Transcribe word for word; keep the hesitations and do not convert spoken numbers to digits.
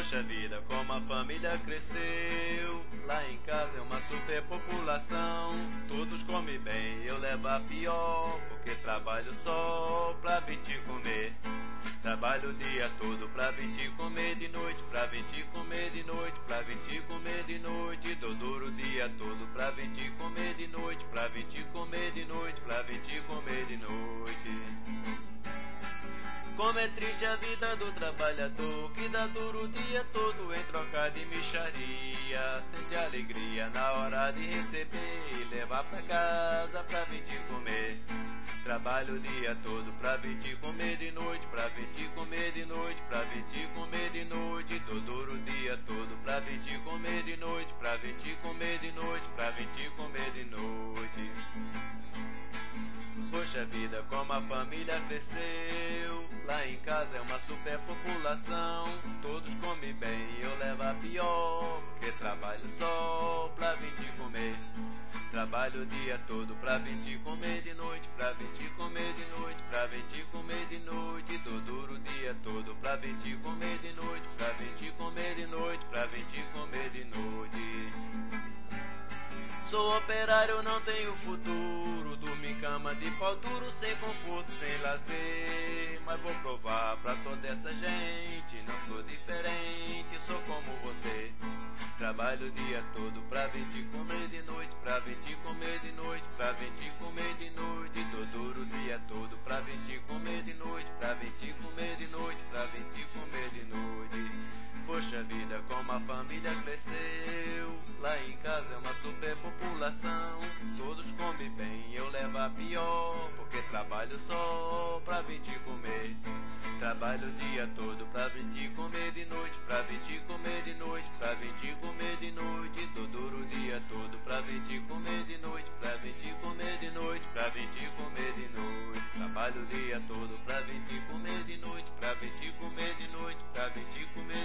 Poxa vida, como a família cresceu. Lá em casa é uma superpopulação. Todos comem bem, eu levo a pior, porque trabalho só pra vir te comer. Trabalho o dia todo pra vir te comer de noite, pra vir te comer de noite, pra vir te comer de noite. Dou duro o dia todo pra vir te comer de noite, pra vir te comer de noite, pra vir te comer de noite. Como é triste a vida do trabalhador, que dá duro o dia todo em troca de mixaria. Sente alegria na hora de receber e levar pra casa pra vir te comer. Trabalho o dia todo pra vir te comer de noite, pra vir te comer de noite, pra vir te comer de noite. Dou duro o dia todo pra vir te comer de noite, pra vir te comer de noite, pra vir te comer de noite. Poxa vida, como a família cresceu. Lá em casa é uma superpopulação. Todos comem bem, eu levo a pior, porque trabalho só pra vir te comer. Trabalho o dia todo pra vir te comer de noite, pra vir te comer de noite, pra vir te comer de noite. Dou duro o dia todo pra vir te comer de noite, pra vir te comer de noite, pra vir te comer de noite. Sou operário, não tenho futuro. Durmo em cama de pau duro, sem conforto, sem lazer. Mas vou provar pra toda essa gente, não sou diferente, sou como você. Trabalho o dia todo pra vir te comer de noite, pra vir te comer de noite, pra vir te comer de noite. Dou duro o dia todo pra vir te comer de noite, pra vir te comer de noite, pra vir te comer de noite. Poxa vida, como a família cresceu. Lá em casa é uma superpopulação. Todos comem bem, eu levo a pior, porque trabalho só pra vir te comer. Trabalho o dia todo pra vir te comer de noite, pra vir te comer de noite, pra vir te comer de noite. Dou duro o dia todo pra vir te comer de noite, pra vir te comer de noite, pra vir te comer de noite. Trabalho o dia todo pra vir te comer de noite, pra vir te comer de noite, pra vir te comer